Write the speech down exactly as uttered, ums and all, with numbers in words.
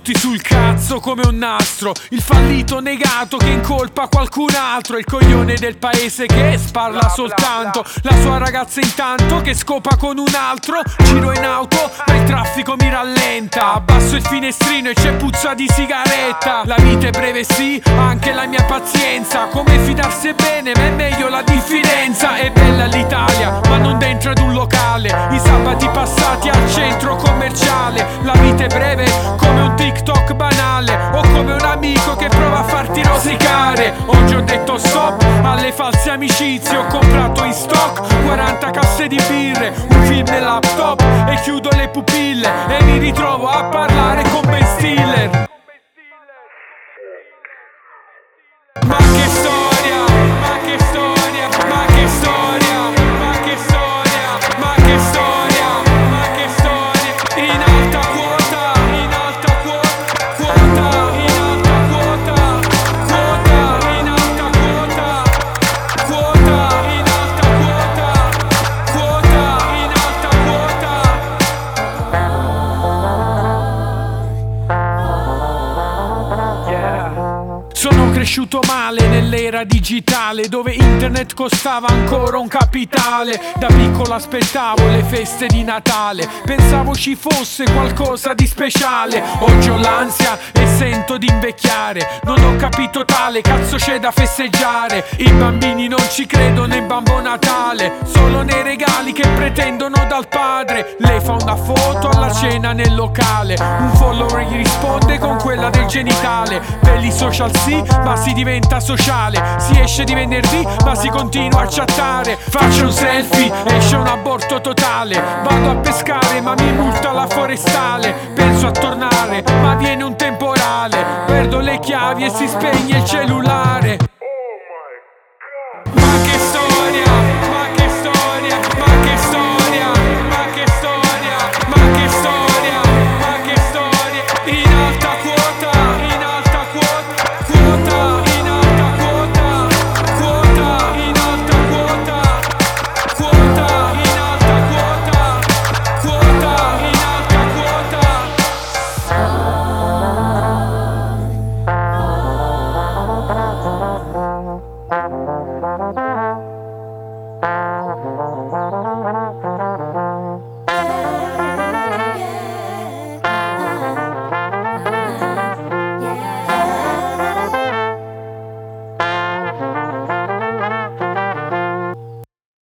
tutti sul cazzo come un nastro, il fallito negato che incolpa qualcun altro, il coglione del paese che sparla soltanto, la sua ragazza intanto che scopa con un altro. Giro in auto ma il traffico mi rallenta, abbasso il finestrino e c'è puzza di sigaretta. La vita è breve sì, anche la mia pazienza, come fidarsi è bene ma è meglio la diffidenza. È bella l'Italia ma non dentro ad un locale, i sabati passati al centro commerciale. La vita è breve come un TikTok banale o come un amico che prova a farti rosicare. Oggi ho detto stop alle false amicizie, ho comprato in stock quaranta casse di birre, un film e laptop e chiudo le pupille e mi ritrovo a parlare con Ben Stiller. Ma che storia, ma che storia, ma che storia, ma che storia, ma che storia, ma che storia. In alta quota, in alta quota, quota, in alta quota, quota, in alta quota, quota, in alta quota, quota, in alta quota. Yeah. Sono cresciuto male nell'era digitale, dove internet costava ancora un capitale. Da piccolo aspettavo le feste di Natale, pensavo ci fosse qualcosa di speciale. Oggi ho l'ansia e sento di invecchiare, non ho capito tale, cazzo c'è da festeggiare. I bambini non ci credono in Babbo Natale, solo nei regali che pretendono dal padre. Lei fa una foto alla cena nel locale, un follower gli risponde con quella del genitale. Per i social sì, ma si diventa sociale, si esce di venerdì ma si continua a chattare. Faccio un selfie, esce un aborto totale, vado a pescare ma mi multa la forestale. Penso a tornare ma viene un temporale, perdo le chiavi e si spegne il cellulare.